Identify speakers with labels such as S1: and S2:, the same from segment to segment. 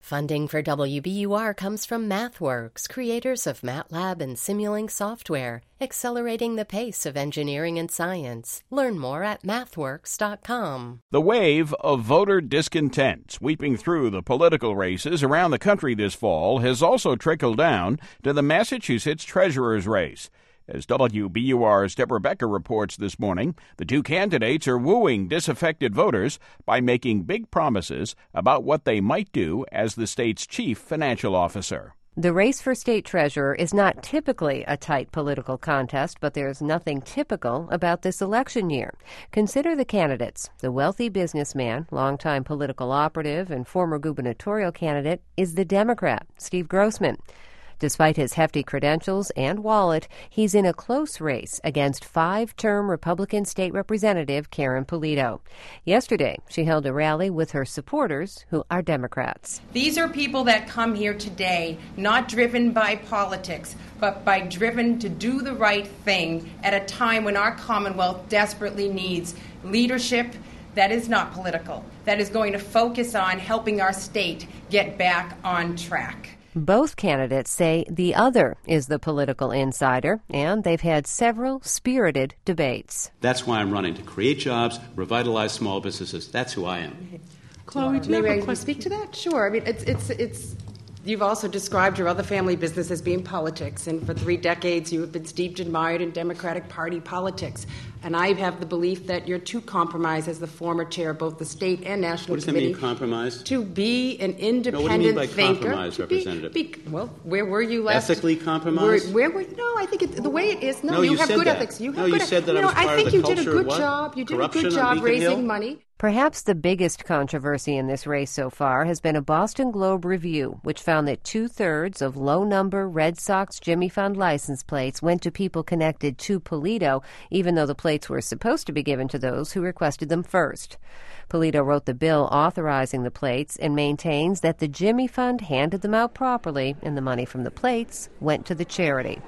S1: Funding for WBUR comes from MathWorks, creators of MATLAB and Simulink software, accelerating the pace of engineering and science. Learn more at mathworks.com.
S2: The wave of voter discontent sweeping through the political races around the country this fall has also trickled down to the Massachusetts treasurer's race. As WBUR's Deborah Becker reports this morning, the two candidates are wooing disaffected voters by making big promises about what they might do as the state's chief financial officer.
S3: The race for state treasurer is not typically a tight political contest, but there's nothing typical about this election year. Consider the candidates. The wealthy businessman, longtime political operative, and former gubernatorial candidate is the Democrat, Steve Grossman. Despite his hefty credentials and wallet, he's in a close race against five-term Republican State Representative Karen Polito. Yesterday, she held a rally with her supporters, who are Democrats.
S4: These are people that come here today not driven by politics, but by driven to do the right thing at a time when our Commonwealth desperately needs leadership that is not political, that is going to focus on helping our state get back on track.
S3: Both candidates say the other is the political insider, and they've had several spirited debates.
S5: That's why I'm running, to create jobs, revitalize small businesses. That's who I am.
S6: Chloe, do you have a question? Speak to that? Sure. I mean, it's. You've also described your other family business as being politics, and for 3 decades you have been steeped and mired in Democratic Party politics. And I have the belief that you're too compromised as the former chair of both the state and national committee.
S5: What does that mean, compromised?
S6: To be an independent thinker.
S5: No, what do you mean by compromised, Representative?
S6: Well, where were you last?
S5: Ethically compromised?
S6: No, I think the way it is. No, you have good ethics.
S5: You said that I was part of the culture of what?
S6: You did a good job raising money.
S3: Perhaps the biggest controversy in this race so far has been a Boston Globe review, which found that 2/3 of low-number Red Sox Jimmy Fund license plates went to people connected to Polito, even though the plates were supposed to be given to those who requested them first. Polito wrote the bill authorizing the plates and maintains that the Jimmy Fund handed them out properly and the money from the plates went to the charity.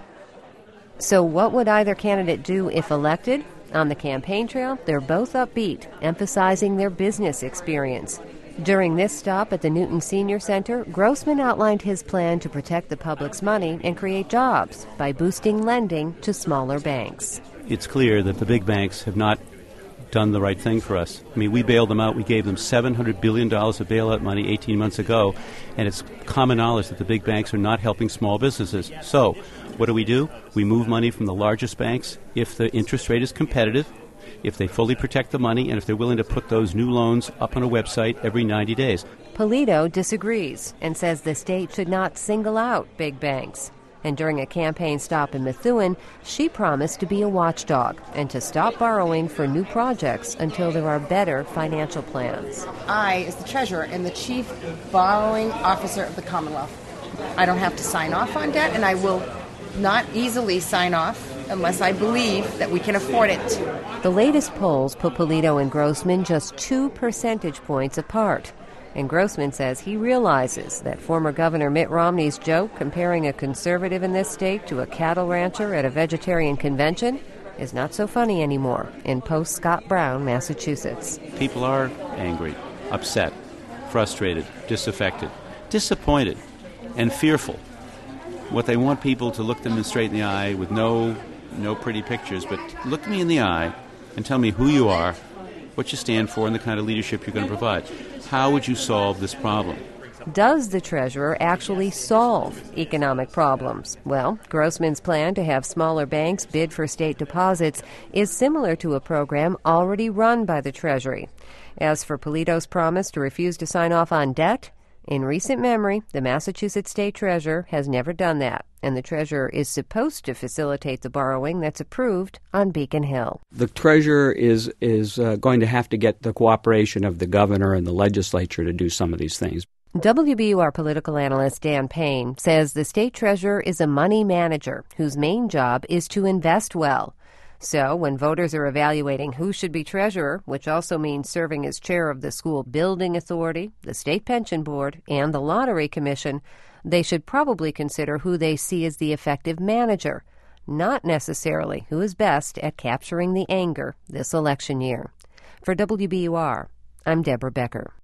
S3: So what would either candidate do if elected? On the campaign trail, they're both upbeat, emphasizing their business experience. During this stop at the Newton Senior Center, Grossman outlined his plan to protect the public's money and create jobs by boosting lending to smaller banks.
S5: It's clear that the big banks have not done the right thing for us. I mean, we bailed them out. We gave them $700 billion of bailout money 18 months ago, and it's common knowledge that the big banks are not helping small businesses. So what do? We move money from the largest banks if the interest rate is competitive, if they fully protect the money, and if they're willing to put those new loans up on a website every 90 days.
S3: Polito disagrees and says the state should not single out big banks. And during a campaign stop in Methuen, she promised to be a watchdog and to stop borrowing for new projects until there are better financial plans.
S6: I, as the treasurer, am the chief borrowing officer of the Commonwealth. I don't have to sign off on debt, and I will not easily sign off unless I believe that we can afford it.
S3: The latest polls put Polito and Grossman just 2 percentage points apart. And Grossman says he realizes that former Governor Mitt Romney's joke comparing a conservative in this state to a cattle rancher at a vegetarian convention is not so funny anymore in post-Scott Brown, Massachusetts.
S5: People are angry, upset, frustrated, disaffected, disappointed, and fearful. What they want people to look them straight in the eye with no pretty pictures, but look me in the eye and tell me who you are, what you stand for, and the kind of leadership you're going to provide. How would you solve this problem?
S3: Does the treasurer actually solve economic problems? Well, Grossman's plan to have smaller banks bid for state deposits is similar to a program already run by the Treasury. As for Polito's promise to refuse to sign off on debt, in recent memory, the Massachusetts State Treasurer has never done that, and the Treasurer is supposed to facilitate the borrowing that's approved on Beacon Hill.
S7: The Treasurer is going to have to get the cooperation of the governor and the legislature to do some of these things.
S3: WBUR political analyst Dan Payne says the state treasurer is a money manager whose main job is to invest well. So when voters are evaluating who should be treasurer, which also means serving as chair of the school building authority, the state pension board, and the lottery commission, they should probably consider who they see as the effective manager, not necessarily who is best at capturing the anger this election year. For WBUR, I'm Deborah Becker.